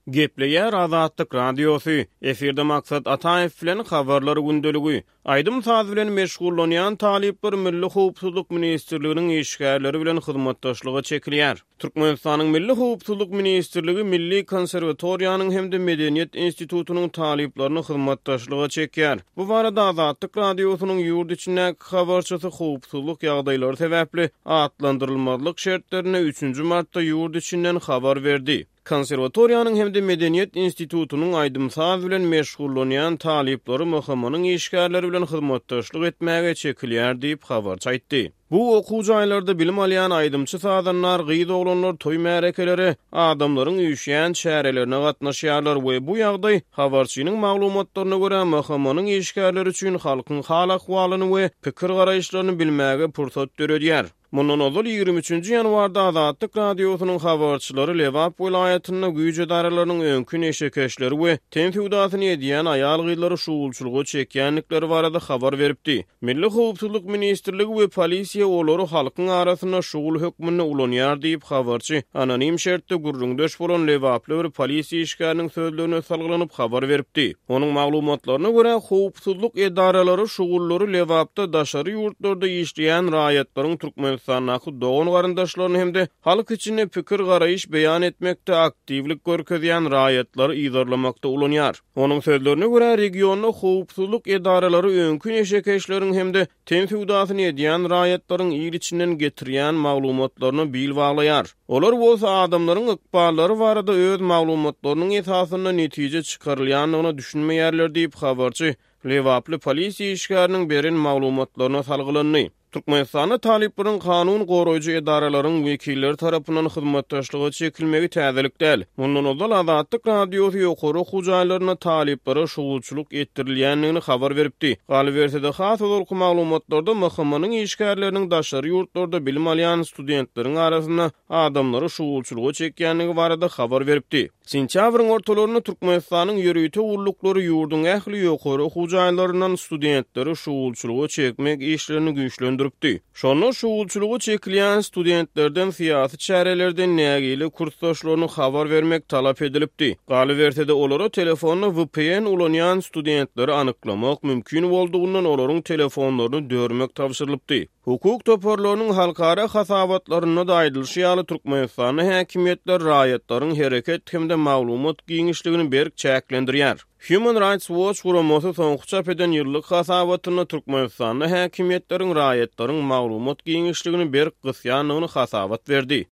Gepleýär Azatlyk radiosu. Eferde maksat Ataev bilen habarlary gündeligi. Aýdym saz bilen meşgullanýan talipler Milli Howpsuzlyk Ministrliginiň işgärleri bilen hyzmatdaşlyga çekilýär. Türkmenistanyň Milli Howpsuzlyk Ministrligi Milli Konserwatoriýanyň hemde Medeniýet Institutunyň taliplerini hyzmatdaşlyga çekýär. Bu barada Azatlyk radiosynyň ýurt içindäki habarçysy howpsuzlyk ýagdaýlary sebäpli atlandyrylmazlyk şertlerine 3 martda ýurt içinden habar berdi. Konserwatoriýanyň hemde Medeniýet Institutunyň aýdym saz bilen meşgullanýan talipleri möhümanyň işgärleri bilen hyzmatdaşlyk etmäge çekilýär diýip habarçy aýtdy. Bu okuw jaýlarynda bilim alýan aýdymçy sazanlar, gyýdy oglanlar, toý märekeleri, adamlaryň üýşýän şäherelerine gatnaşýarlar we bu ýagdaý habarçynyň maglumatlaryna görä möhümanyň işgärleri üçin halkyň hal ahwalyny we pikir garaýşlaryny bilmäge pursat berýär. Mundan ozal 23-nji ýanwarda Azatlyk radiosynyň habarçylary Lewap vilayatynyň güýj edaralarynyň öňkü eşekeşleri we tenfiwdatyny edýän aýal gyýlary şuwulçylygy çekýänlikleri barada habar beripdi. Milli Howpsuzlyk Ministrligi we polisiýa olary halkyň arasynda şuwul hökmüne ulanýar diýip habarçy anonim şertde gurrundaş bolan Lewaply bir polisiýa işgäriniň sözlerine salgylanyp habar beripdi. Onuň maglumatlaryna görä howpsuzlyk edaralary şuwullary Lewapda daşary ýurtlarda işleýän raýatlaryň Türkmenistanyň dogan warandaşlaryny hemde halk içinde pikir garaýyş beýan etmekde aktivlik görkezýän raýatlary ýydarlamakda ulanýar. Onuň sözlerine görä regionda howpsuzlyk edaralary öňkü eşekeşleriň hemde tenfiwdatyny edýän raýatlaryň ýer içinden getirýän maglumatlaryny bil baglaýar. Olar bolsa adamlaryň ykballary barada öz maglumatlarynyň esasynda netije çykarylýanyny düşünmeýärler diýip habarçy Lewaply polisiýa işgäriniň beren maglumatlaryna salgylandy. Türkmenistanyň taliplerin kanun goraýjy edaralaryň wekilleri tarapyndan hyzmatdaşlyga çekilmegi täzelik däl. Mundan ozal Azatlyk radiosy ýokary hujaýlaryna taliplere şuwulçylyk etdirilýänligini habar beripdi. Galbertede has olarak maglumatlarda möhümanyň işgärleriniň daşary ýurtlarda bilim alýan studentleriň arasynda adamlary şuwulçylyga çekýänligi barada habar beripdi. Sentýabryň ortalaryna Türkmenistanyň ýörüýte urluklary ýurdun ähli ýokary hujaýlaryndan studentleri şuwulçylyga çekmek işlerini güýçlendiripdi. Şonu şuwulçylyga çekilýän studentlerden syýasy çärelerden nägili kursdaşlaryny habar bermek talap edilipdi. Galbertede olara telefony VPN ulanýan studentleri anyklamak mümkin boldugundan olaryň telefonlaryny dörmek tapşyrylypdy. Hukuk toparlarynyň halkara hasabatlaryna da aýdylýaly Türkmenistanyň häkimetler raýatlaryň hereket hemde maglumat giňişligini berk çäklendirýär. Human Rights Watch guramasy soňky çap eden ýyllyk hasabatyna Türkmenistanyň häkimetleriň raýatlaryň maglumat giňişligini berk gysýanyny hasabat berdi.